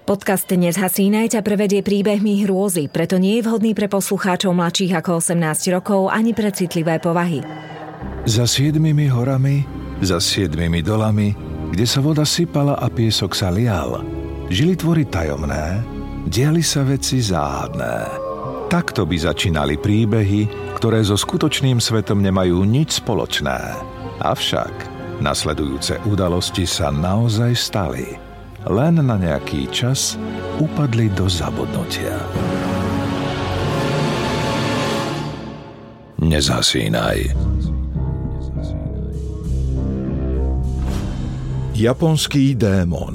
Podcast Dnes hasínaj ťa prevedie príbehmi hrôzy, preto nie je vhodný pre poslucháčov mladších ako 18 rokov ani pre citlivé povahy. Za 7 horami, za 7 dolami, kde sa voda sypala a piesok sa lial, žili tvory tajomné, diali sa veci záhadné. Takto by začínali príbehy, ktoré so skutočným svetom nemajú nič spoločné. Avšak nasledujúce udalosti sa naozaj stali. Len na nejaký čas upadli do zabudnutia. Nezhasínaj. Japonský démon.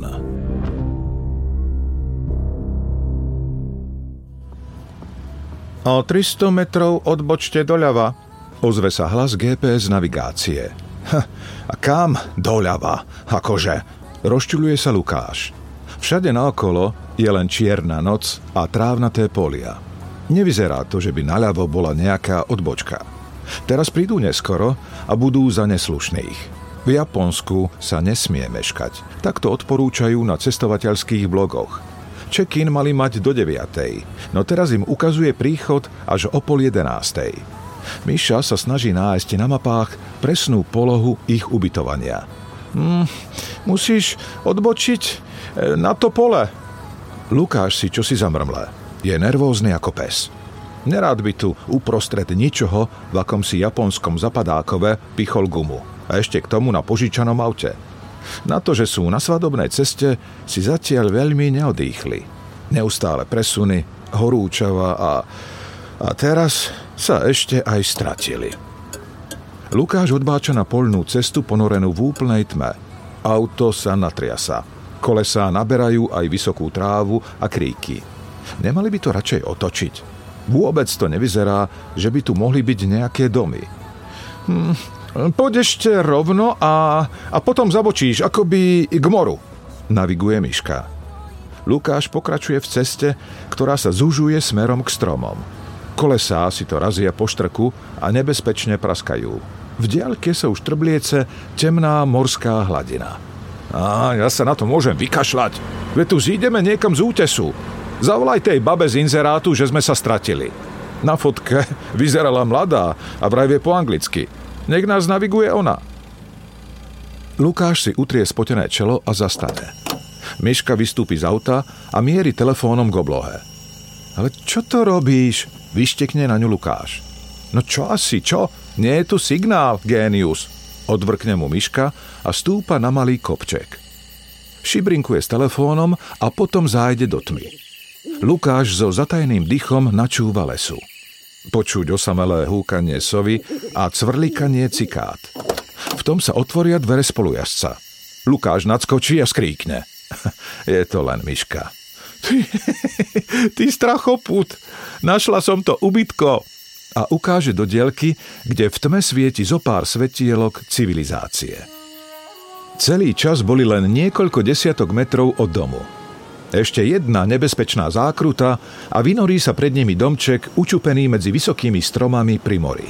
O 300 metrov odbočte doľava, ozve sa hlas GPS navigácie. A kam doľava? Akože? Rozčuľuje sa Lukáš. Všade naokolo je len čierna noc a trávnaté polia. Nevyzerá to, že by naľavo bola nejaká odbočka. Teraz prídu neskoro a budú za neslušných. V Japonsku sa nesmie meškať. Tak to odporúčajú na cestovateľských blogoch. Check-in mali mať do 9:00, no teraz im ukazuje príchod až o 10:30. Miša sa snaží nájsť na mapách presnú polohu ich ubytovania. Musíš odbočiť na to pole. Lukáš si čosi zamrmle. Je nervózny ako pes. Nerád by tu uprostred ničoho v akomsi japonskom zapadákove pichol gumu. A ešte k tomu na požičanom aute. Na to, že sú na svadobnej ceste, si zatiaľ veľmi neodýchli. Neustále presuny, horúčava a teraz sa ešte aj stratili. Lukáš odbáča na poľnú cestu ponorenú v úplnej tme. Auto sa natriasa. Kolesá naberajú aj vysokú trávu a kríky. Nemali by to radšej otočiť? Vôbec to nevyzerá, že by tu mohli byť nejaké domy. Poď ešte rovno a potom zabočíš akoby k moru, naviguje Miška. Lukáš pokračuje v ceste, ktorá sa zužuje smerom k stromom. Kolesá si to razia po štrku a nebezpečne praskajú. V diaľke sa už trbliece temná morská hladina. Ja sa na to môžem vykašľať. Veď tu zídeme niekam z útesu. Zavolaj tej babe z inzerátu, že sme sa stratili. Na fotke vyzerala mladá a vraj vie po anglicky. Nech nás naviguje ona. Lukáš si utrie spotené čelo a zastane. Miška vystúpi z auta a mieri telefónom k oblohe. Ale čo to robíš? Vyštekne na ňu Lukáš. No čo asi, čo? Nie je tu signál, génius. Odvrkne mu Miška a stúpa na malý kopček. Šibrinkuje s telefónom a potom zájde do tmy. Lukáš so zatajeným dychom načúva lesu. Počuť osamelé húkanie sovy a cvrlikanie cikát. V tom sa otvoria dvere spolujazca. Lukáš nadskočí a skríkne. Je to len Miška. Ty strachoput, našla som to ubytko. A ukáže do diaľky, kde v tme svieti zopár svetielok civilizácie. Celý čas boli len niekoľko desiatok metrov od domu. Ešte jedna nebezpečná zákruta a vynorí sa pred nimi domček učupený medzi vysokými stromami pri mori.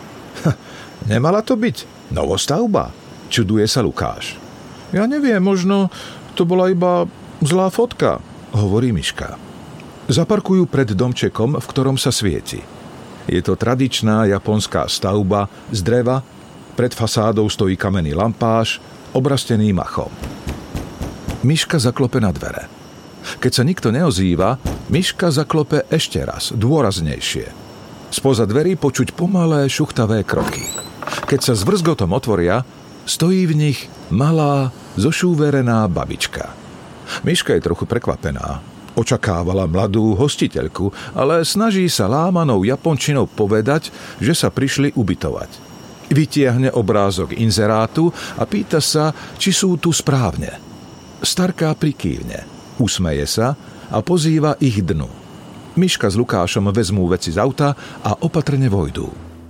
Nemala to byť novostavba? Čuduje sa Lukáš. Ja neviem, možno to bola iba zlá fotka, hovorí Miška. Zaparkujú pred domčekom, v ktorom sa svieti. Je to tradičná japonská stavba z dreva, pred fasádou stojí kamenný lampáš, obrastený machom. Miška zaklope na dvere. Keď sa nikto neozýva, Miška zaklope ešte raz, dôraznejšie. Spoza dverí počuť pomalé, šuchtavé kroky. Keď sa s vrzgotom otvoria, stojí v nich malá, zošúverená babička. Miška je trochu prekvapená. Očakávala mladú hostiteľku, ale snaží sa lámanou japončinou povedať, že sa prišli ubytovať. Vytiahne obrázok inzerátu a pýta sa, či sú tu správne. Starká prikývne, usmeje sa a pozýva ich dnu. Miška s Lukášom vezmú veci z auta a opatrne vojdú.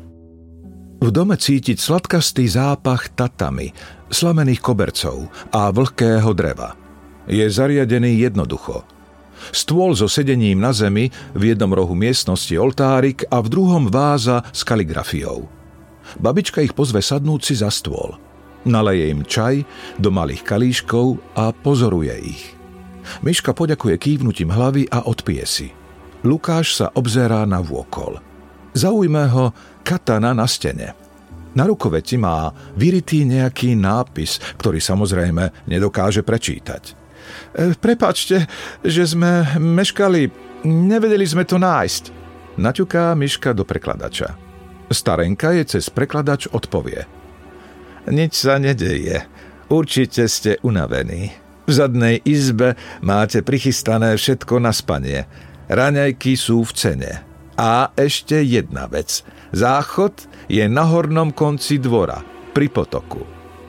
V dome cítiť sladkastý zápach tatami, slamených kobercov a vlhkého dreva. Je zariadený jednoducho. Stôl so sedením na zemi, v jednom rohu miestnosti oltárik a v druhom váza s kaligrafiou. Babička ich pozve sadnúť si za stôl. Naleje im čaj do malých kalíškov a pozoruje ich. Miška poďakuje kývnutím hlavy a odpije si. Lukáš sa obzerá na vôkol. Zaujme ho katana na stene. Na rukoveti má vyritý nejaký nápis, ktorý samozrejme nedokáže prečítať. Prepáčte, že sme meškali, nevedeli sme to nájsť. Naťuká Miška do prekladača. Starenka je cez prekladač odpovie. Nič sa nedeje. Určite ste unavení. V zadnej izbe máte prichystané všetko na spanie. Raňajky sú v cene. A ešte jedna vec. Záchod je na hornom konci dvora, pri potoku.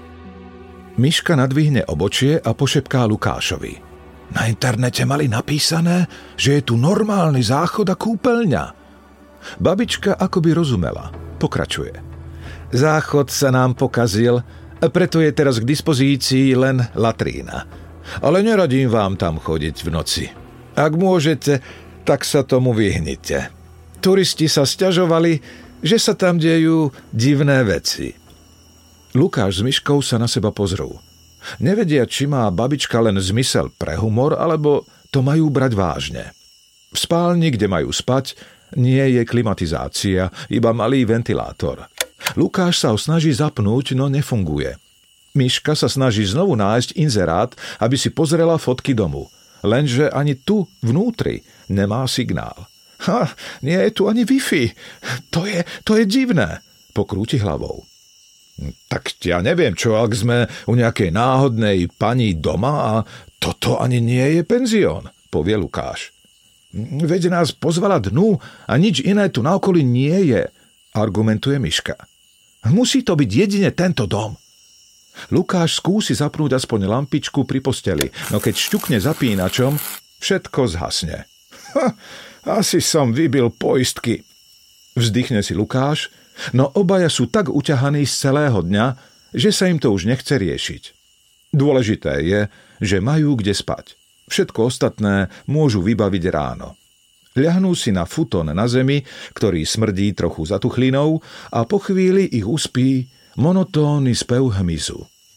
Miška nadvihne obočie a pošepká Lukášovi. Na internete mali napísané, že je tu normálny záchod a kúpeľňa. Babička akoby rozumela. Pokračuje. Záchod sa nám pokazil, preto je teraz k dispozícii len latrína. Ale neradím vám tam chodiť v noci. Ak môžete, tak sa tomu vyhnite. Turisti sa sťažovali, že sa tam dejú divné veci. Lukáš s Miškou sa na seba pozrú. Nevedia, či má babička len zmysel pre humor, alebo to majú brať vážne. V spálni, kde majú spať, nie je klimatizácia, iba malý ventilátor. Lukáš sa ho snaží zapnúť, no nefunguje. Miška sa snaží znovu nájsť inzerát, aby si pozrela fotky domu. Lenže ani tu, vnútri, nemá signál. Nie je tu ani Wi-Fi. To je divné, pokrúti hlavou. Tak ja neviem čo, ak sme u nejakej náhodnej pani doma a toto ani nie je penzión, povie Lukáš. Veď nás pozvala dnu a nič iné tu na okolí nie je, argumentuje Miška. Musí to byť jedine tento dom. Lukáš skúsi zapnúť aspoň lampičku pri posteli, no keď šťukne zapínačom, všetko zhasne. Asi som vybil poistky. Vzdychne si Lukáš, no obaja sú tak uťahaní z celého dňa, že sa im to už nechce riešiť. Dôležité je, že majú kde spať. Všetko ostatné môžu vybaviť ráno. Ľahnú si na futon na zemi, ktorý smrdí trochu zatuchlinou a po chvíli ich uspí monotónny spev hmyzu.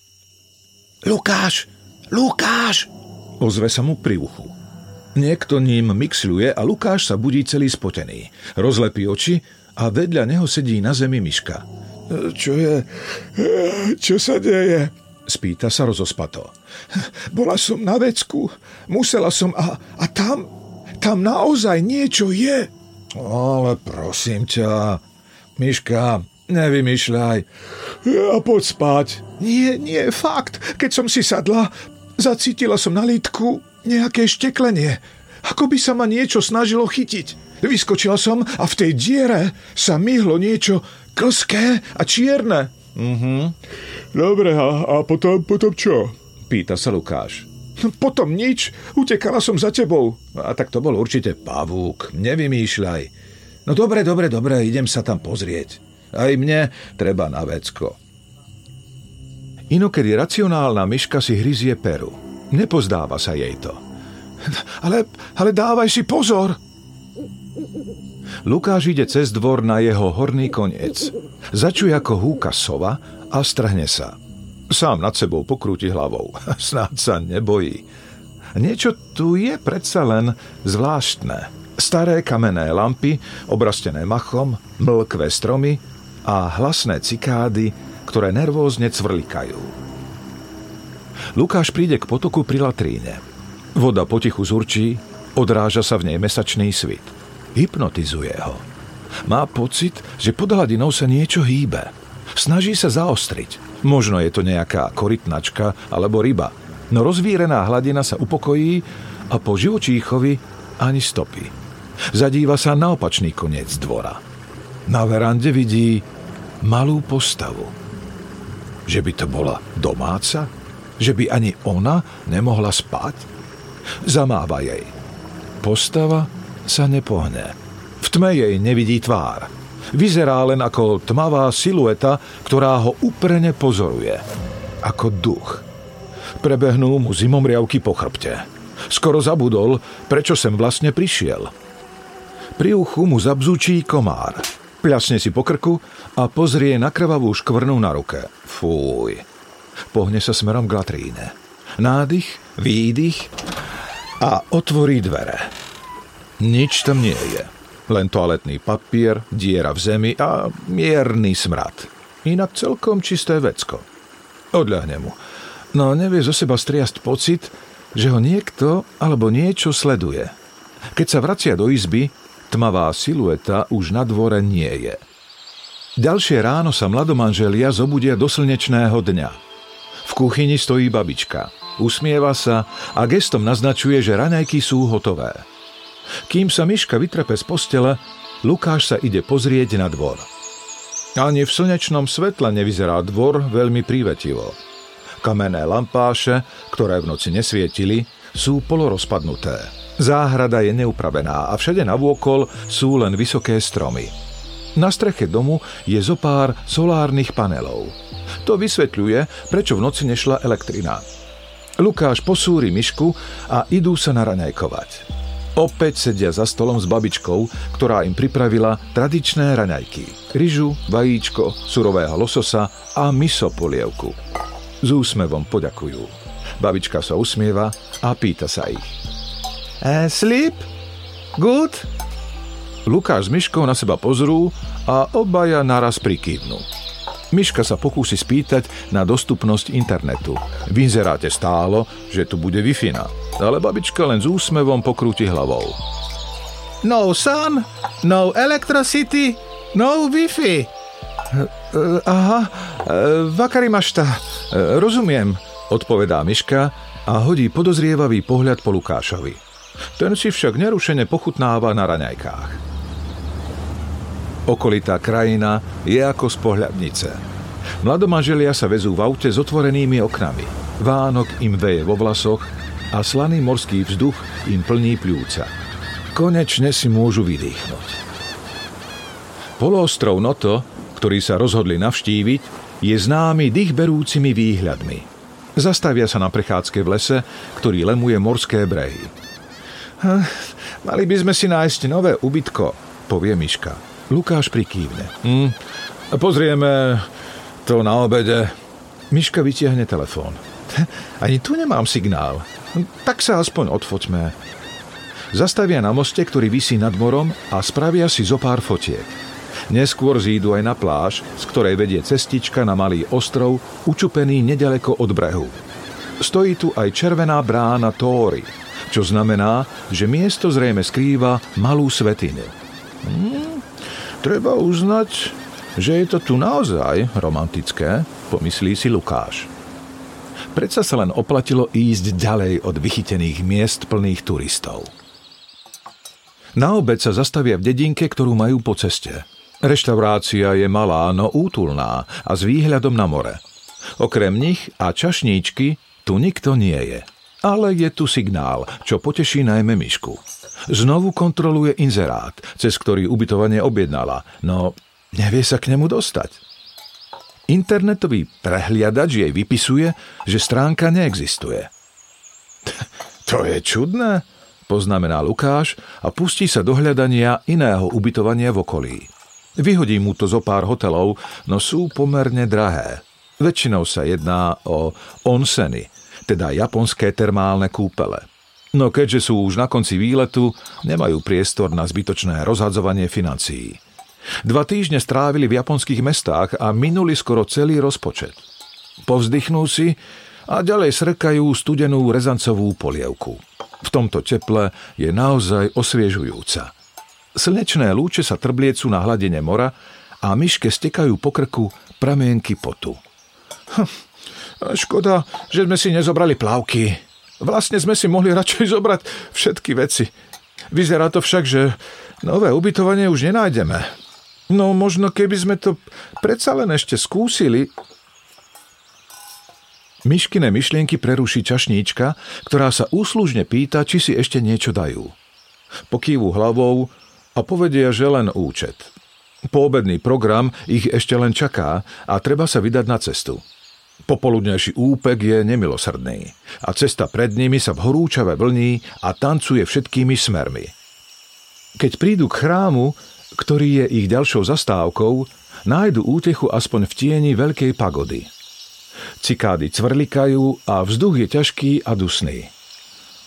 Lukáš! Lukáš! Ozve sa mu pri uchu. Niekto ním mixľuje a Lukáš sa budí celý spotený. Rozlepí oči a vedľa neho sedí na zemi Miška. Čo je? Čo sa deje? Spýta sa rozospato. Bola som na vecku, musela som a tam naozaj niečo je. Ale prosím ťa, Miška, nevymýšľaj. A poď spať. Nie, fakt. Keď som si sadla, zacítila som na lítku nejaké šteklenie. Ako by sa ma niečo snažilo chytiť. Vyskočila som a v tej diere sa myhlo niečo klské a čierne. Dobre, a potom čo? Pýta sa Lukáš. Potom nič, utekala som za tebou. A tak to bol určite pavúk, nevymýšľaj. No dobre, idem sa tam pozrieť. Aj mne treba na vecko. Inokedy racionálna Miška si hryzie peru. Nepozdáva sa jej to. Ale dávaj si pozor! Lukáš ide cez dvor na jeho horný koniec. Začuje, ako húka sova a strhne sa. Sám nad sebou pokrúti hlavou. Snáď sa nebojí. Niečo tu je predsa len zvláštne. Staré kamenné lampy, obrastené machom, mlkvé stromy a hlasné cikády, ktoré nervózne cvrlikajú. Lukáš príde k potoku pri latríne. Voda potichu zurčí, odráža sa v nej mesačný svit. Hypnotizuje ho. Má pocit, že pod hladinou sa niečo hýbe. Snaží sa zaostriť. Možno je to nejaká korytnačka alebo ryba, no rozvírená hladina sa upokojí a po živočíchovi ani stopy. Zadíva sa na opačný koniec dvora. Na verande vidí malú postavu. Že by to bola domáca? Že by ani ona nemohla spať? Zamáva jej. Postava sa nepohne. V tme jej nevidí tvár. Vyzerá len ako tmavá silueta, ktorá ho úprene pozoruje. Ako duch. Prebehnú mu zimomriavky po chrbte. Skoro zabudol, prečo sem vlastne prišiel. Pri uchu mu zabzučí komár. Pľasne si po krku a pozrie na krvavú škvrnu na ruke. Fúj. Pohne sa smerom k latríne. Nádych, výdych a otvorí dvere. Nič tam nie je. Len toaletný papier, diera v zemi a mierny smrad. Inak celkom čisté vecko. Odľahne mu. No nevie zo seba striasť pocit, že ho niekto alebo niečo sleduje. Keď sa vracia do izby, tmavá silueta už na dvore nie je. Ďalšie ráno sa mladomanželia zobudia do slnečného dňa. V kuchyni stojí babička. Usmieva sa a gestom naznačuje, že raňajky sú hotové. Kým sa Miška vytrepe z postele, Lukáš sa ide pozrieť na dvor. Ani v slnečnom svetle nevyzerá dvor veľmi prívetivo. Kamenné lampáše, ktoré v noci nesvietili, sú polorozpadnuté. Záhrada je neupravená a všade navôkol sú len vysoké stromy. Na streche domu je zopár solárnych panelov. To vysvetľuje, prečo v noci nešla elektrina. Lukáš posúri Mišku a idú sa naraňajkovať. Opäť sedia za stolom s babičkou, ktorá im pripravila tradičné raňajky. Ryžu, vajíčko, surového lososa a miso polievku. S úsmevom poďakujú. Babička sa usmieva a pýta sa ich. Sleep? Good? Lukáš s Miškou na seba pozrú a obaja naraz prikývnú. Miška sa pokúsi spýtať na dostupnosť internetu. V inzeráte stálo, že tu bude Wi-Fi, ale babička len s úsmevom pokrúti hlavou. No sun, no electricity, no Wi-Fi. Vakarimašta, rozumiem, odpovedá Miška a hodí podozrievavý pohľad po Lukášovi. Ten si však nerušene pochutnáva na raňajkách. Okolitá krajina je ako z pohľadnice. Mladomanželia sa vezú v aute s otvorenými oknami. Vánok im veje vo vlasoch a slaný morský vzduch im plní pľúca. Konečne si môžu vydýchnuť. Poloostrov Noto, ktorý sa rozhodli navštíviť, je známy dýchberúcimi výhľadmi. Zastavia sa na prechádzke v lese, ktorý lemuje morské brehy. Mali by sme si nájsť nové ubytko, povie Miška. Lukáš prikývne. Pozrieme to na obede. Miška vytiahne telefón. Ani tu nemám signál. Tak sa aspoň odfoťme. Zastavia na moste, ktorý visí nad morom a spravia si zo pár fotiek. Neskôr zídu aj na pláž, z ktorej vedie cestička na malý ostrov, učupený nedaleko od brehu. Stojí tu aj červená brána Tóry, čo znamená, že miesto zrejme skrýva malú svätyňu. Treba uznať, že je to tu naozaj romantické, pomyslí si Lukáš. Predsa sa len oplatilo ísť ďalej od vychytených miest plných turistov. Na obed sa zastavia v dedinke, ktorú majú po ceste. Reštaurácia je malá, no útulná a s výhľadom na more. Okrem nich a čašníčky tu nikto nie je. Ale je tu signál, čo poteší najmä Mišku. Znovu kontroluje inzerát, cez ktorý ubytovanie objednala, no nevie sa k nemu dostať. Internetový prehliadač jej vypisuje, že stránka neexistuje. To je čudné, poznamená Lukáš a pustí sa do hľadania iného ubytovania v okolí. Vyhodí mu to zo pár hotelov, no sú pomerne drahé. Väčšinou sa jedná o onseny, teda japonské termálne kúpele. No keďže sú už na konci výletu, nemajú priestor na zbytočné rozhadzovanie financií. 2 týždne strávili v japonských mestách a minuli skoro celý rozpočet. Povzdychnú si a ďalej srkajú studenú rezancovú polievku. V tomto teple je naozaj osviežujúca. Slnečné lúče sa trbliecú na hladine mora a Miške stekajú po krku pramienky potu. Škoda, že sme si nezobrali plavky. Vlastne sme si mohli radšej zobrať všetky veci. Vyzerá to však, že nové ubytovanie už nenájdeme. No možno keby sme to predsa len ešte skúsili. Miškine myšlienky preruší čašníčka, ktorá sa úslužne pýta, či si ešte niečo dajú. Pokývu hlavou a povedia, že len účet. Poobedný program ich ešte len čaká a treba sa vydať na cestu. Popoludnejší úpek je nemilosrdný a cesta pred nimi sa v horúčave vlní a tancuje všetkými smermi. Keď prídu k chrámu, ktorý je ich ďalšou zastávkou, nájdu útechu aspoň v tieni veľkej pagody. Cikády cvrlikajú a vzduch je ťažký a dusný.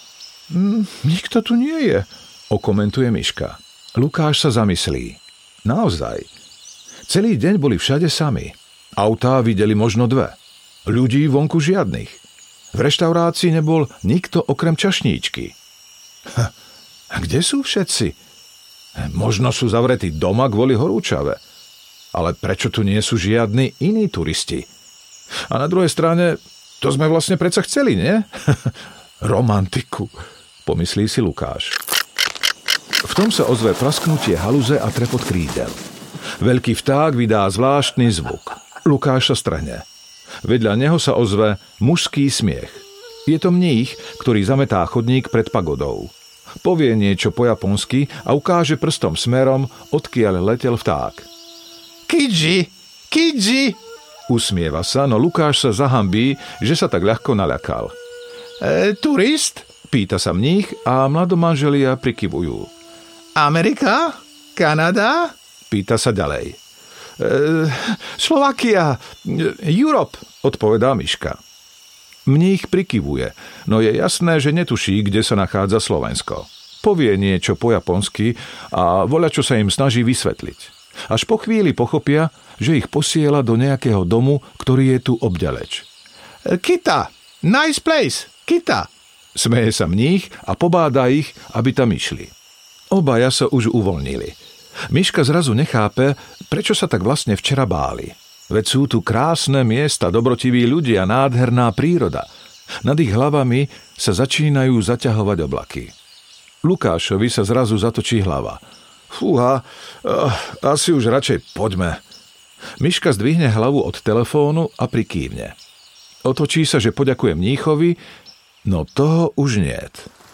Nikto tu nie je, okomentuje Miška. Lukáš sa zamyslí. Naozaj. Celý deň boli všade sami. Autá videli možno 2. Ľudí vonku žiadnych. V reštaurácii nebol nikto okrem čašníčky. A kde sú všetci? Možno sú zavretí doma kvôli horúčave. Ale prečo tu nie sú žiadni iní turisti? A na druhej strane, to sme vlastne predsa chceli, nie? Romantiku, pomyslí si Lukáš. V tom sa ozve prasknutie haluze a trepot krídel. Veľký vták vydá zvláštny zvuk. Lukáš sa strhne. Vedľa neho sa ozve mužský smiech. Je to mních, ktorý zametá chodník pred pagodou. Povie niečo po japonsky a ukáže prstom smerom, odkiaľ letel vták. Kidži! Kidži! Usmieva sa, no Lukáš sa zahambí, že sa tak ľahko naľakal. Turist? Pýta sa mních a mladomanželia prikyvujú. Amerika? Kanada? Pýta sa ďalej. Slovakia, Europe, odpovedá Miška. Mních prikyvuje, no je jasné, že netuší, kde sa nachádza Slovensko. Povie niečo po japonsky a voľačo sa im snaží vysvetliť. Až po chvíli pochopia, že ich posiela do nejakého domu, ktorý je tu obďaleč. Kita, nice place, Kita, smeje sa mních a pobáda ich, aby tam išli. Obaja sa už uvoľnili. Miška zrazu nechápe, prečo sa tak vlastne včera báli. Veď sú tu krásne miesta, dobrotiví ľudia, nádherná príroda. Nad ich hlavami sa začínajú zaťahovať oblaky. Lukášovi sa zrazu zatočí hlava. Fúha, asi už radšej poďme. Miška zdvihne hlavu od telefónu a prikývne. Otočí sa, že poďakuje mníchovi, no toho už niet.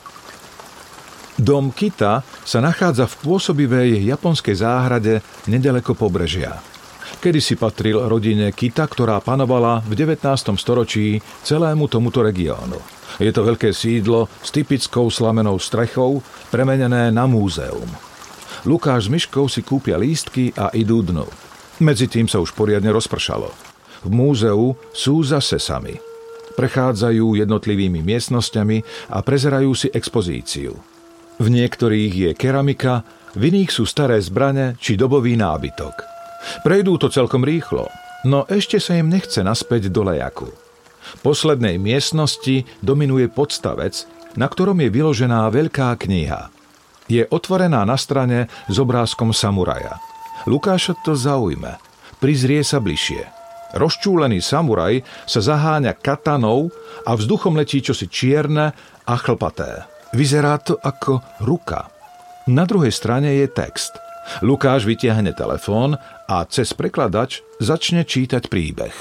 Dom Kita sa nachádza v pôsobivej japonskej záhrade nedaleko pobrežia. Kedysi patril rodine Kita, ktorá panovala v 19. storočí celému tomuto regiónu. Je to veľké sídlo s typickou slamenou strechou, premenené na múzeum. Lukáš s Miškou si kúpia lístky a idú dnu. Medzi tým sa už poriadne rozpršalo. V múzeu sú zase sami. Prechádzajú jednotlivými miestnosťami a prezerajú si expozíciu. V niektorých je keramika, v iných sú staré zbrane či dobový nábytok. Prejdú to celkom rýchlo, no ešte sa im nechce naspäť do lejaku. V poslednej miestnosti dominuje podstavec, na ktorom je vyložená veľká kniha. Je otvorená na strane s obrázkom samuraja. Lukáša to zaujme. Prizrie sa bližšie. Rozčúlený samuraj sa zaháňa katanou a vzduchom letí čosi čierne a chlpaté. Vyzerá to ako ruka. Na druhej strane je text. Lukáš vytiahne telefón a cez prekladač začne čítať príbeh.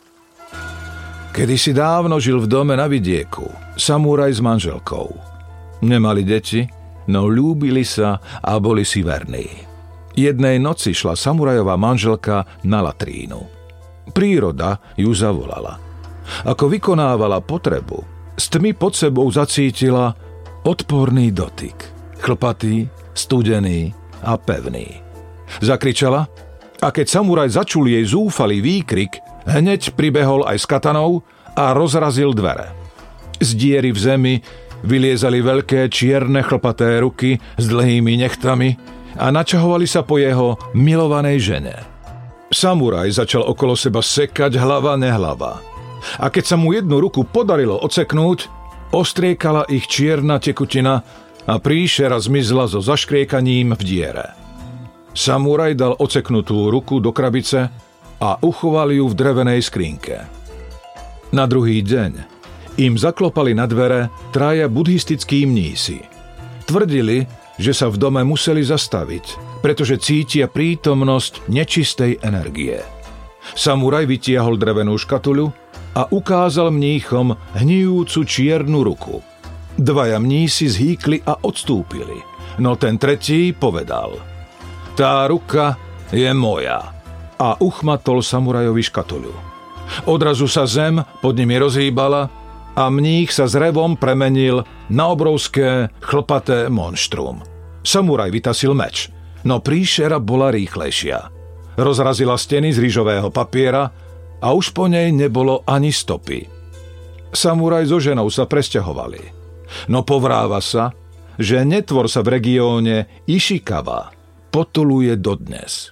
Kedysi dávno žil v dome na vidieku samuraj s manželkou. Nemali deti, no ľúbili sa a boli si verní. Jednej noci šla samurajová manželka na latrínu. Príroda ju zavolala. Ako vykonávala potrebu, z tmy pod sebou zacítila odporný dotyk. Chlpatý, studený a pevný. Zakričala a keď samuraj začul jej zúfalý výkrik, hneď pribehol aj s katanou a rozrazil dvere. Z diery v zemi vyliezali veľké čierne chlpaté ruky s dlhými nechtami a načahovali sa po jeho milovanej žene. Samuraj začal okolo seba sekať hlava nehlava. A keď sa mu jednu ruku podarilo odseknúť, ostriekala ich čierna tekutina a príšera zmizla so zaškriekaním v diere. Samuraj dal odseknutú ruku do krabice a uchoval ju v drevenej skrínke. Na druhý deň im zaklopali na dvere traja buddhistickí mnísi. Tvrdili, že sa v dome museli zastaviť, pretože cítia prítomnosť nečistej energie. Samuraj vytiahol drevenú škatuľu a ukázal mníchom hnijúcu čiernu ruku. Dvaja mnísi zhýkli a odstúpili, no ten tretí povedal: Tá ruka je moja, a uchmatol samurajovi škatuľu. Odrazu sa zem pod nimi rozhýbala a mních sa s revom premenil na obrovské chlpaté monštrum. Samuraj vytasil meč, no príšera bola rýchlejšia. Rozrazila steny z rýžového papiera a už po nej nebolo ani stopy. Samuraj so ženou sa presťahovali. No povráva sa, že netvor sa v regióne Ishikawa potuluje dodnes.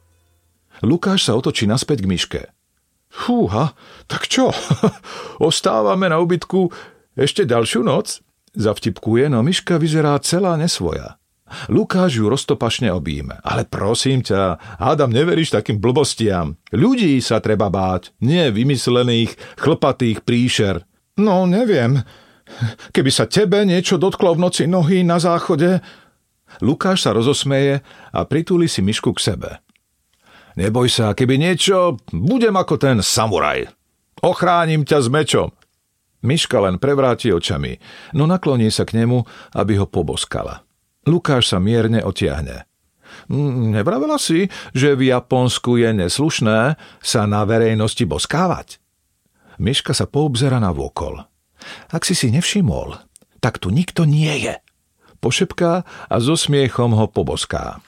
Lukáš sa otočí naspäť k Miške. Fúha, tak čo? Ostávame na ubytku ešte ďalšiu noc? Zavtipkuje, no Miška vyzerá celá nesvoja. Lukáš ju roztopašne obíme. Ale prosím ťa, hádam, neveríš takým blbostiam. Ľudí sa treba báť, nie vymyslených, chlpatých príšer. No, neviem. Keby sa tebe niečo dotklo v noci nohy na záchode... Lukáš sa rozosmeje a pritúli si Mišku k sebe. Neboj sa, keby niečo, budem ako ten samuraj. Ochránim ťa s mečom. Miška len prevráti očami, no nakloní sa k nemu, aby ho poboskala. Lukáš sa mierne otiahne. Nevravela si, že v Japonsku je neslušné sa na verejnosti boskávať? Miška sa poobzera na vôkol. Ak si nevšimol, tak tu nikto nie je. Pošepká a so smiechom ho poboská.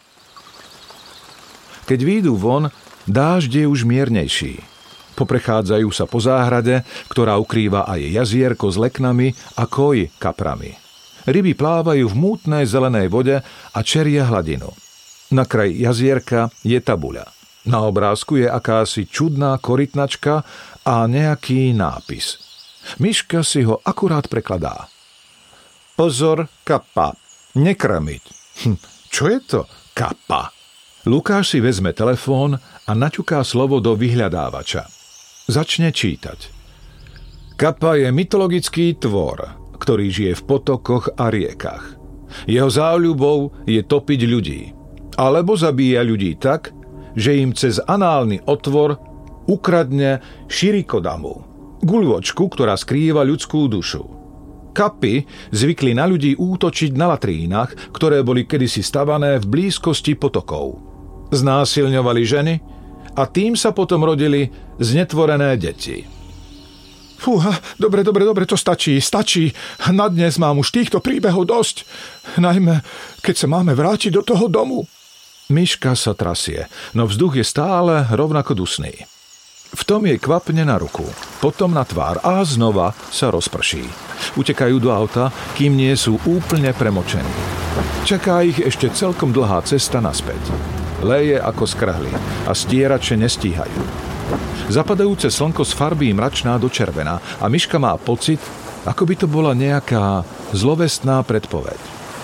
Keď výjdu von, dážď je už miernejší. Poprechádzajú sa po záhrade, ktorá ukrýva aj jazierko s leknami a koj kaprami. Ryby plávajú v mútnej zelenej vode a čeria hladinu. Na kraj jazierka je tabuľa. Na obrázku je akási čudná korytnačka a nejaký nápis. Miška si ho akurát prekladá. Pozor, kappa, nekrmiť. Čo je to kappa? Lukáš si vezme telefón a naťuká slovo do vyhľadávača. Začne čítať. Kappa je mytologický tvor, ktorý žije v potokoch a riekach. Jeho záľubou je topiť ľudí, alebo zabíja ľudí tak, že im cez análny otvor ukradne shirikodamu, guľôčku, ktorá skrýva ľudskú dušu. Kapy zvykli na ľudí útočiť na latrínach, ktoré boli kedysi stavané v blízkosti potokov. Znásilňovali ženy a tým sa potom rodili znetvorené deti. Fúha, dobre, to stačí. Na dnes mám už týchto príbehov dosť. Najmä, keď sa máme vrátiť do toho domu. Miška sa trasie, no vzduch je stále rovnako dusný. V tom jej kvapne na ruku, potom na tvár a znova sa rozprší. Utekajú do auta, kým nie sú úplne premočení. Čaká ich ešte celkom dlhá cesta naspäť. Leje ako skrhli a stierače nestíhajú. Zapadajúce slnko sfarbí mračná do červená a Miška má pocit, ako by to bola nejaká zlovestná predpoveď.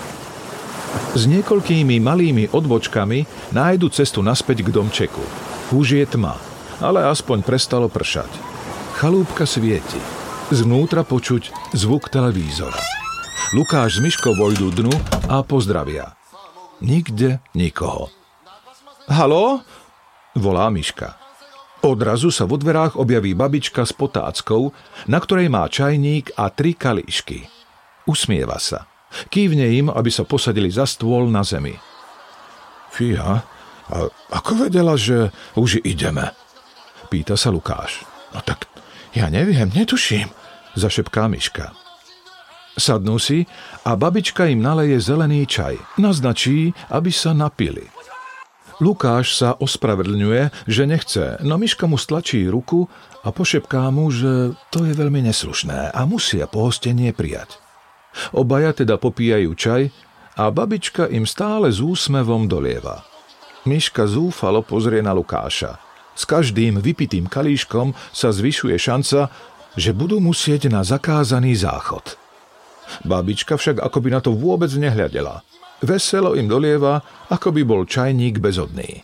S niekoľkými malými odbočkami nájdu cestu naspäť k domčeku. Už je tma, ale aspoň prestalo pršať. Chalúbka svieti. Zvnútra počuť zvuk televízora. Lukáš s Miškou vojdu dnu a pozdravia. Nikde nikoho. Haló? Volá Miška. Odrazu sa vo dverách objaví babička s potáckou, na ktorej má čajník a 3 kalíšky. Usmieva sa. Kývne im, aby sa posadili za stôl na zemi. Fíha, a ako vedela, že už ideme? Pýta sa Lukáš. No tak, ja neviem, netuším, zašepká Miška. Sadnú si a babička im naleje zelený čaj. Naznačí, aby sa napili. Lukáš sa ospravedlňuje, že nechce, no Miška mu stlačí ruku a pošepká mu, že to je veľmi neslušné a musia pohostenie prijať. Obaja teda popíjajú čaj a babička im stále s úsmevom dolieva. Miška zúfalo pozrie na Lukáša. S každým vypitým kalíškom sa zvyšuje šanca, že budú musieť na zakázaný záchod. Babička však akoby na to vôbec nehľadela. Veselo im dolieva, ako by bol čajník bezodný.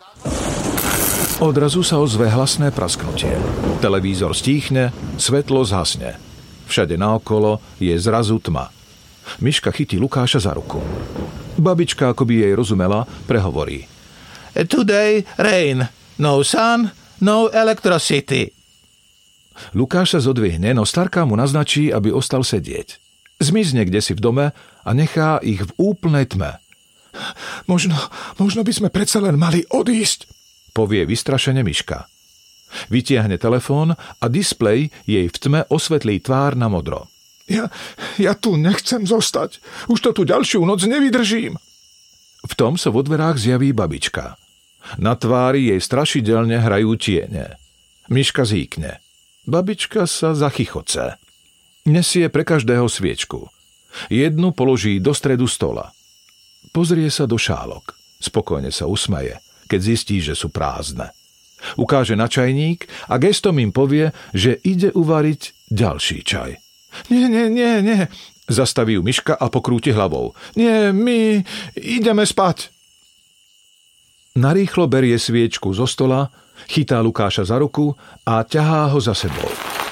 Odrazu sa ozve hlasné prasknutie. Televízor stíchne, svetlo zhasne. Všade naokolo je zrazu tma. Miška chytí Lukáša za ruku. Babička, ako by jej rozumela, prehovorí. Today rain, no sun, no electricity. Lukáš sa zodvihne, no starka mu naznačí, aby ostal sedieť. Zmizne kdesi v dome a nechá ich v úplnej tme. Možno by sme predsa len mali odísť, povie vystrašene Miška. Vytiahne telefón a displej jej v tme osvetlí tvár na modro. Ja tu nechcem zostať. Už to tu ďalšiu noc nevydržím. V tom sa vo dverách zjaví babička. Na tvári jej strašidelne hrajú tiene. Miška zíkne. Babička sa zachychoce. Nesie pre každého sviečku. Jednu položí do stredu stola. Pozrie sa do šálok. Spokojne sa usmeje, keď zistí, že sú prázdne. Ukáže na čajník a gestom im povie, že ide uvariť ďalší čaj. Nie, zastaví ju Miška a pokrúti hlavou. Nie, my ideme spať. Narýchlo berie sviečku zo stola, chytá Lukáša za ruku a ťahá ho za sebou.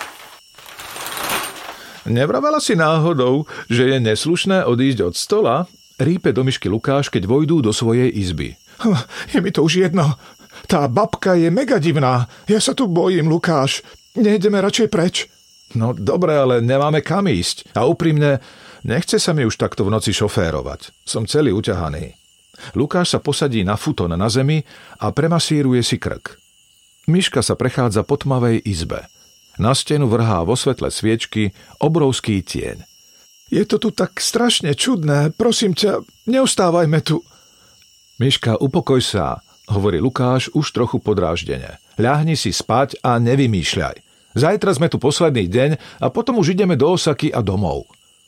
Nevravela si náhodou, že je neslušné odísť od stola? Rípe do Mišky Lukáš, keď vojdú do svojej izby. Je mi to už jedno. Tá babka je mega divná. Ja sa tu bojím, Lukáš. Nejdeme radšej preč. No dobre, ale nemáme kam ísť. A úprimne, nechce sa mi už takto v noci šoférovať. Som celý uťahaný. Lukáš sa posadí na futon na zemi a premasíruje si krk. Miška sa prechádza po tmavej izbe. Na stenu vrhá vo svetle sviečky obrovský tieň. Je to tu tak strašne čudné. Prosím ťa, neustávajme tu. Miška, upokoj sa, hovorí Lukáš už trochu podráždene. Ľahni si spať a nevymýšľaj. Zajtra sme tu posledný deň a potom už ideme do Osaky a domov.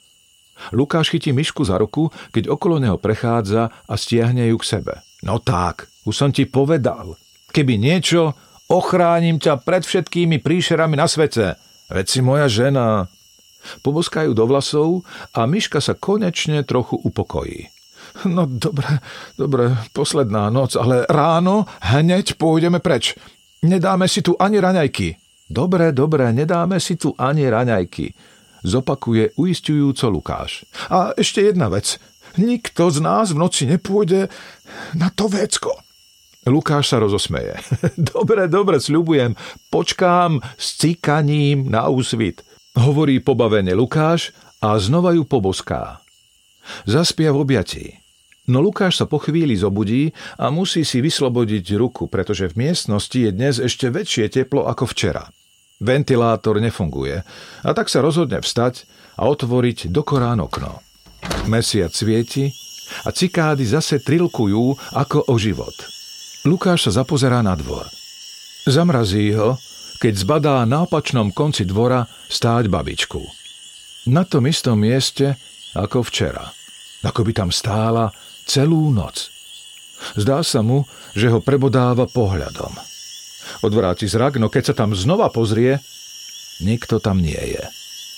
Lukáš chytí Mišku za ruku, keď okolo neho prechádza a stiahne ju k sebe. No tak, už som ti povedal. Keby niečo, ochránim ťa pred všetkými príšerami na svete. Veď si moja žena. Poboskajú do vlasov a Miška sa konečne trochu upokojí. No dobre, posledná noc, ale ráno hneď pôjdeme preč. Nedáme si tu ani raňajky. Dobre, nedáme si tu ani raňajky, zopakuje uisťujúco Lukáš. A ešte jedna vec. Nikto z nás v noci nepôjde na to vécko. Lukáš sa rozosmeje. Dobre, sľubujem. Počkám s cikaním na úsvit, hovorí pobavene Lukáš a znova ju poboská. Zaspia v objatí. No Lukáš sa po chvíli zobudí a musí si vyslobodiť ruku, pretože v miestnosti je dnes ešte väčšie teplo ako včera. Ventilátor nefunguje a tak sa rozhodne vstať a otvoriť dokorán okno. Mesiac svieti a cikády zase trilkujú ako o život. Lukáš sa zapozerá na dvor. Zamrazí ho, keď zbadá na opačnom konci dvora stáť babičku. Na tom istom mieste ako včera. Ako by tam stála celú noc. Zdá sa mu, že ho prebodáva pohľadom. Odvráti zrak, no keď sa tam znova pozrie, nikto tam nie je.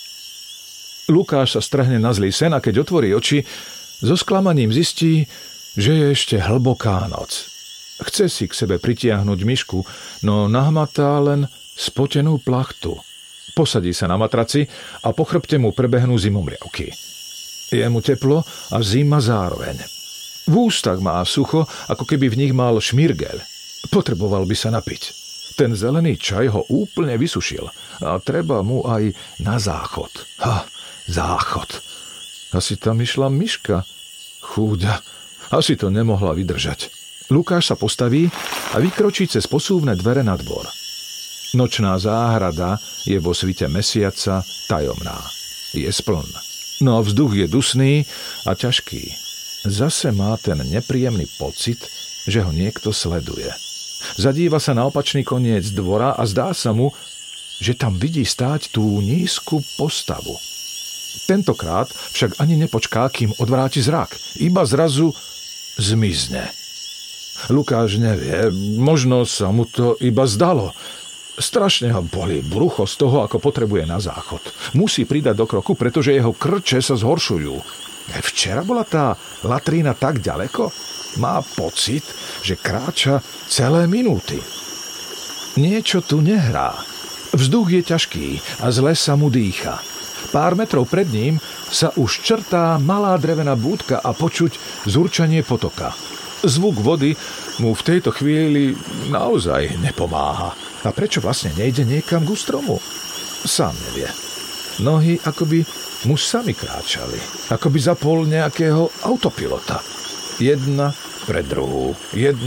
Lukáš sa strhne na zlý sen a keď otvorí oči, so sklamaním zistí, že je ešte hlboká noc. Chce si k sebe pritiahnuť Mišku, no nahmatá len spotenú plachtu. Posadí sa na matraci a po chrbte mu prebehnú zimomriavky. Je mu teplo a zima zároveň. V ústach má sucho, ako keby v nich mal šmirgel. Potreboval by sa napiť. Ten zelený čaj ho úplne vysušil a treba mu aj na záchod. Záchod. Asi tam išla Miška. Chúďa, asi to nemohla vydržať. Lukáš sa postaví a vykročí cez posuvné dvere na dvor. Nočná záhrada je vo svite mesiaca tajomná. Je spln. No vzduch je dusný a ťažký. Zase má ten nepríjemný pocit, že ho niekto sleduje. Zadíva sa na opačný koniec dvora a zdá sa mu, že tam vidí stáť tú nízku postavu. Tentokrát však ani nepočká, kým odvráti zrak. Iba zrazu zmizne. Lukáš nevie, možno sa mu to iba zdalo. Strašne ho bolí brucho z toho, ako potrebuje na záchod. Musí pridať do kroku, pretože jeho krče sa zhoršujú. Včera bola tá latrína tak ďaleko? Má pocit, že kráča celé minúty. Niečo tu nehrá. Vzduch je ťažký a zle sa mu dýcha. Pár metrov pred ním sa už črtá malá drevená búdka a počuť zurčanie potoka. Zvuk vody mu v tejto chvíli naozaj nepomáha. A prečo vlastne nejde niekam ku stromu? Sám nevie. Nohy akoby mu sami kráčali. Akoby zapol nejakého autopilota. Jedna pre druhú,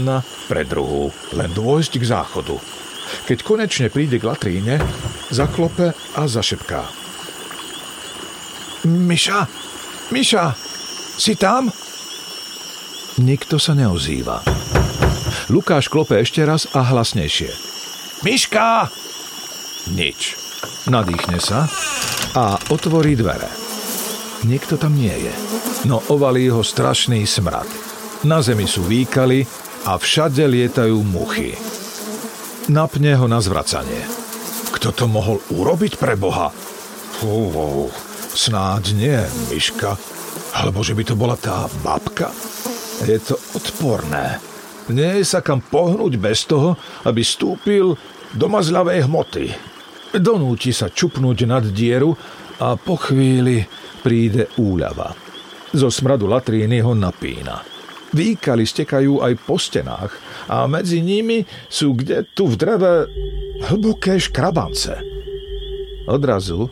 len dôjsť k záchodu. Keď konečne príde k latríne, zaklope a zašepká. Miša, si tam? Nikto sa neozýva. Lukáš klope ešte raz a hlasnejšie. Miška! Nič. Nadýchne sa a otvorí dvere. Niekto tam nie je. No ovalí ho strašný smrad. Na zemi sú výkaly a všade lietajú muchy. Napne ho na zvracanie. Kto to mohol urobiť pre Boha? Snáď nie myška, alebo že by to bola tá babka. Je to odporné. Nie je sa kam pohnúť bez toho, aby stúpil do mazľavej hmoty. Donúti sa čupnúť nad dieru a po chvíli príde úľava. Zo smradu latríny ho napína. Výkaly stekajú aj po stenách a medzi nimi sú kde tu v dreve hlboké škrabance. Odrazu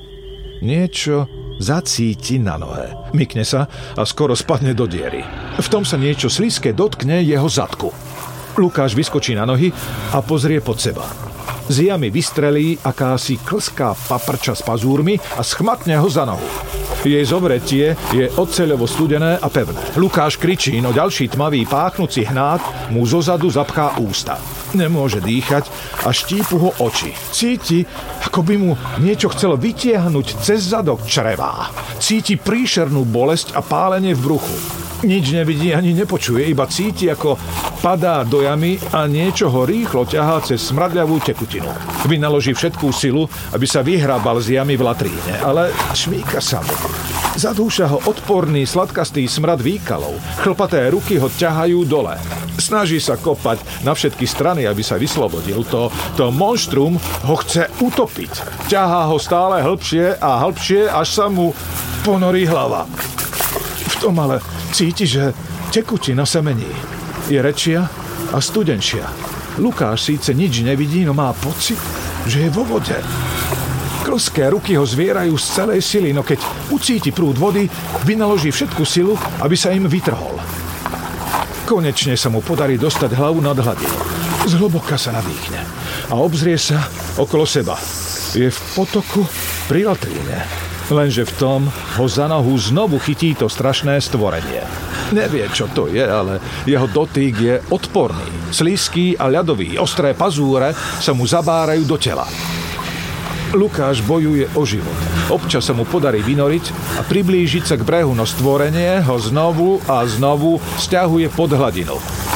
niečo zacíti na nohe. Mykne sa a skoro spadne do diery. V tom sa niečo slízke dotkne jeho zadku. Lukáš vyskočí na nohy a pozrie pod seba. Z jamy vystrelí akási klská paprča s pazúrmi a schmatne ho za nohu. Jej zovretie je oceľovo studené a pevné. Lukáš kričí, no ďalší tmavý páchnúci hnát mu zozadu zapchá ústa. Nemôže dýchať a štípu ho oči. Cíti, ako by mu niečo chcelo vytiahnuť cez zadok črevá. Cíti príšernú bolesť a pálenie v bruchu. Nič nevidí ani nepočuje, iba cíti, ako padá do jamy a niečo ho rýchlo ťahá cez smradľavú tekutinu. Vynaloží všetkú silu, aby sa vyhrábal z jamy v latríne, ale šmíka sa mu. Zadúša ho odporný sladkastý smrad výkalov. Chlpaté ruky ho ťahajú dole. Snaží sa kopať na všetky strany, aby sa vyslobodil. To monštrum ho chce utopiť. Ťahá ho stále hlbšie a hlbšie, až sa mu ponorí hlava. V tom ale cíti, že tekutina sa mení. Je rečia a studenšia. Lukáš síce nič nevidí, no má pocit, že je vo vode. Klské ruky ho zvierajú z celej sily, no keď ucíti prúd vody, vynaloží všetku silu, aby sa im vytrhol. Konečne sa mu podarí dostať hlavu nad hladinu. Zhlboka sa nadýchne a obzrie sa okolo seba. Je v potoku pri latríne. Lenže v tom ho za nohu znovu chytí to strašné stvorenie. Nevie, čo to je, ale jeho dotýk je odporný. Slízky a ľadový, ostré pazúre sa mu zabárajú do tela. Lukáš bojuje o život. Občas sa mu podarí vynoriť a priblížiť sa k brehu, no stvorenie ho znovu a znovu sťahuje pod hladinu.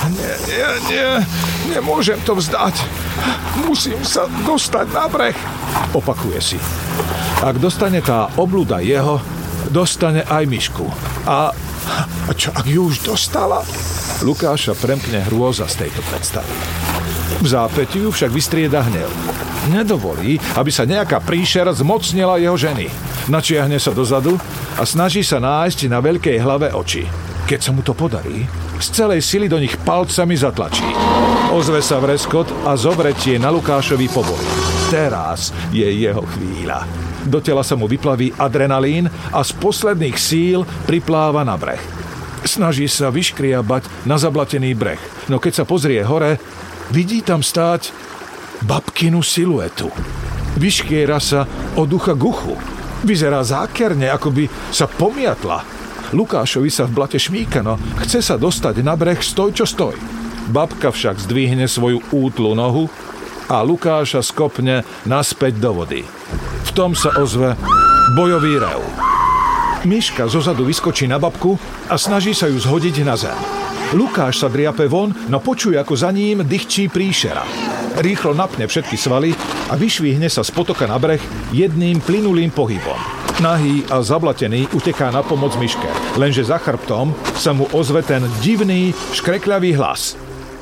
Nemôžem to vzdať. Musím sa dostať na breh, opakuje si. Ak dostane tá obluda jeho, dostane aj myšku. A čo ak ju už dostala? Lukáša premkne hrôza z tejto predstavy. V zápäti ju však vystrieda hnev. Nedovolí, aby sa nejaká príšera zmocnila jeho ženy. Načiahne sa dozadu a snaží sa nájsť na veľkej hlave oči. Keď sa mu to podarí, z celej sily do nich palcami zatlačí. Ozve sa vreskot a zovretie na Lukášovi pobolí. Teraz je jeho chvíľa. Do tela sa mu vyplaví adrenalín a z posledných síl pripláva na breh. Snaží sa vyškriabať na zablatený breh, no keď sa pozrie hore, vidí tam stáť babkinu siluetu. Vyškiera sa od ucha k uchu. Vyzerá zákerne, ako by sa pomiatla. Lukášovi sa v blate šmíka, no chce sa dostať na breh stoj čo stoj. Babka však zdvihne svoju útlu nohu a Lukáša skopne naspäť do vody. V tom sa ozve bojový rev. Myška zozadu vyskočí na babku a snaží sa ju zhodiť na zem. Lukáš sa driape von, no počuje, ako za ním dychčí príšera. Rýchlo napne všetky svaly a vyšvihne sa z potoka na breh jedným plynulým pohybom. Nahý a zablatený uteká na pomoc myške, lenže za chrbtom sa mu ozve ten divný, škrekľavý hlas.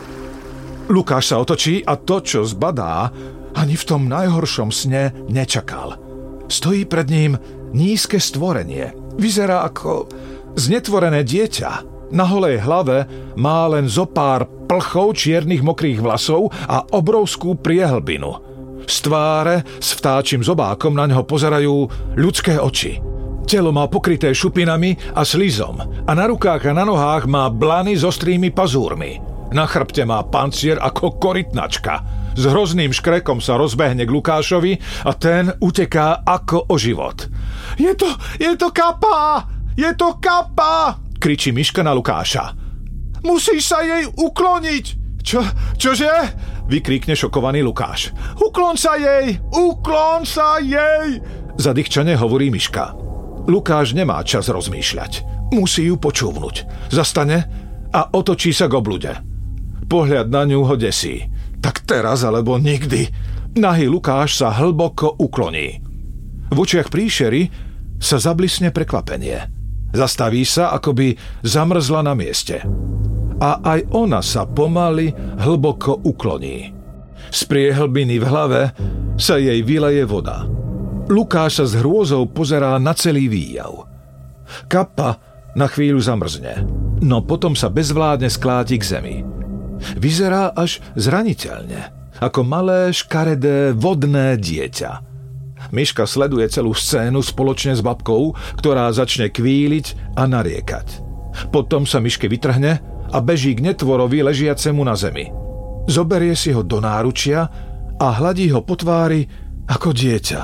Lukáš sa otočí a to, čo zbadá, ani v tom najhoršom sne nečakal. Stojí pred ním nízke stvorenie. Vyzerá ako znetvorené dieťa. Na holej hlave má len zo pár plchov čiernych mokrých vlasov a obrovskú priehlbinu. Z tváre s vtáčim zobákom na ňo pozerajú ľudské oči. Telo má pokryté šupinami a slizom a na rukách a na nohách má blany s ostrými pazúrmi. Na chrbte má pancier ako korytnačka. S hrozným škrekom sa rozbehne k Lukášovi a ten uteká ako o život. Je to Kappa! Je to Kappa! Kričí myška na Lukáša. Musíš sa jej ukloniť! Čože? Vykríkne šokovaný Lukáš. Uklon sa jej! Uklon sa jej! Zadýchčane hovorí myška. Lukáš nemá čas rozmýšľať. Musí ju počúvnuť. Zastane a otočí sa k oblude. Pohľad na ňu ho desí. Tak teraz alebo nikdy. Nahý Lukáš sa hlboko ukloní. V očiach príšery sa zablisne prekvapenie. Zastaví sa, ako by zamrzla na mieste. A aj ona sa pomaly hlboko ukloní. Z priehlbiny v hlave sa jej vyleje voda. Lukáš sa s hrôzou pozerá na celý výjav. Kappa na chvíľu zamrzne, no potom sa bezvládne skláti k zemi. Vyzerá až zraniteľne, ako malé, škaredé, vodné dieťa. Miška sleduje celú scénu spoločne s babkou, ktorá začne kvíliť a nariekať. Potom sa Miške vytrhne a beží k netvorovi ležiacemu na zemi. Zoberie si ho do náručia a hladí ho po tvári ako dieťa.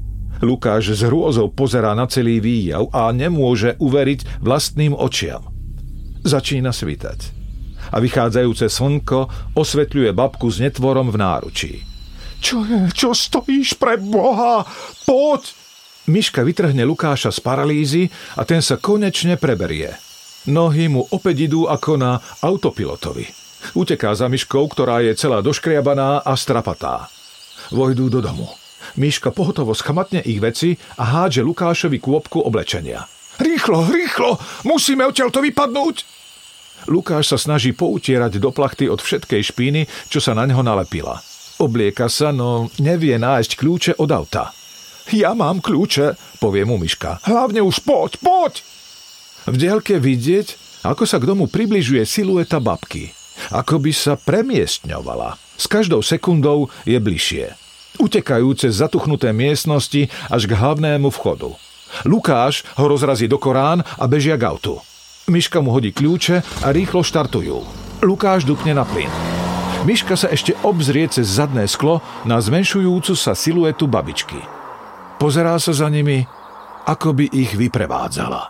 Lukáš s hrôzou pozerá na celý výjav a nemôže uveriť vlastným očiam. Začína svitať a vychádzajúce slnko osvetľuje babku s netvorom v náručí. Čo je? Čo stojíš pre Boha? Poď! Miška vytrhne Lukáša z paralýzy a ten sa konečne preberie. Nohy mu opäť idú ako na autopilotovi. Uteká za Miškou, ktorá je celá doškriabaná a strapatá. Vojdú do domu. Miška pohotovo schmatne ich veci a hádže Lukášovi kôpku oblečenia. Rýchlo, rýchlo! Musíme odtiaľto vypadnúť! Lukáš sa snaží poutierať do plachty od všetkej špíny, čo sa na ňo nalepila. Oblieka sa, no nevie nájsť kľúče od auta. Ja mám kľúče, povie mu Miška. Hlavne už poď! V diaľke vidieť, ako sa k domu približuje silueta babky. Ako by sa premiestňovala. S každou sekundou je bližšie. Utekajú cez zatuchnuté miestnosti až k hlavnému vchodu. Lukáš ho rozrazí do korán a bežia k autu. Miška mu hodí kľúče a rýchlo štartujú. Lukáš dupne na plyn. Miška sa ešte obzrie cez zadné sklo na zmenšujúcu sa siluetu babičky. Pozerá sa za nimi, ako by ich vyprevádzala.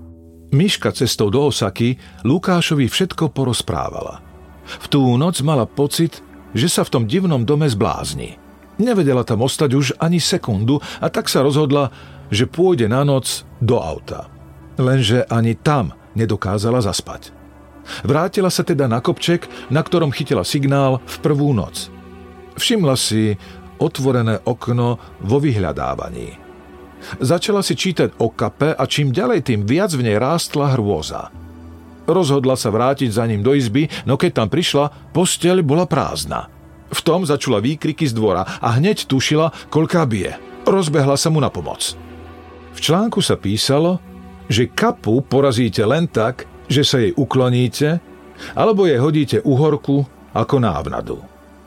Miška cestou do Osaky Lukášovi všetko porozprávala. V tú noc mala pocit, že sa v tom divnom dome zblázni. Nevedela tam ostať už ani sekundu a tak sa rozhodla, že pôjde na noc do auta. Lenže ani tam nedokázala zaspať. Vrátila sa teda na kopček, na ktorom chytila signál v prvú noc. Všimla si otvorené okno vo vyhľadávaní. Začala si čítať o kape a čím ďalej, tým viac v nej rástla hrôza. Rozhodla sa vrátiť za ním do izby, no keď tam prišla, posteľ bola prázdna. V tom začula výkriky z dvora a hneď tušila, koľká bije. Rozbehla sa mu na pomoc. V článku sa písalo, že kapu porazíte len tak, že sa jej ukloníte, alebo jej hodíte uhorku ako návnadu.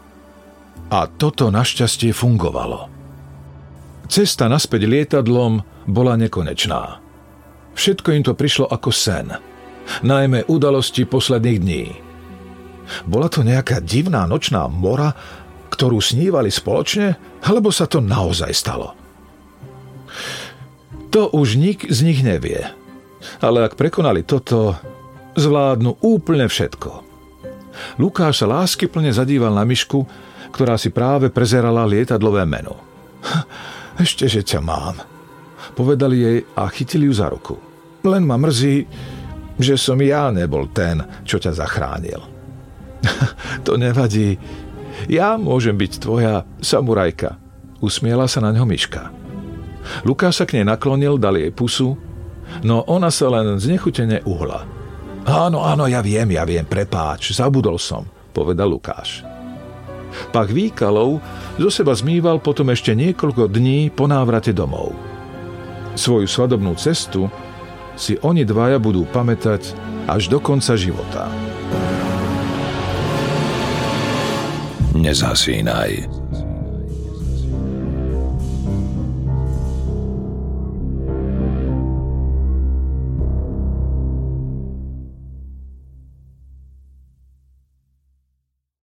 A toto našťastie fungovalo. Cesta naspäť lietadlom bola nekonečná. Všetko im to prišlo ako sen, najmä udalosti posledných dní. Bola to nejaká divná nočná mora, ktorú snívali spoločne, alebo sa to naozaj stalo? To už nik z nich nevie. Ale ak prekonali toto, zvládnu úplne všetko. Lukáš sa láskyplne zadíval na Mišku, ktorá si práve prezerala lietadlové menu. Ešte, že ťa mám, povedali jej a chytili ju za ruku. Len ma mrzí, že som ja nebol ten, čo ťa zachránil. To nevadí. Ja môžem byť tvoja samurajka. Usmiela sa na ňo Miška. Lukáš sa k nej naklonil, dal jej pusu, no ona sa len znechutene uhla. Áno, ja viem, prepáč, zabudol som, povedal Lukáš. Pach výkalov zo seba zmýval potom ešte niekoľko dní po návrate domov. Svoju svadobnú cestu si oni dvaja budú pamätať až do konca života. Nezasínaj.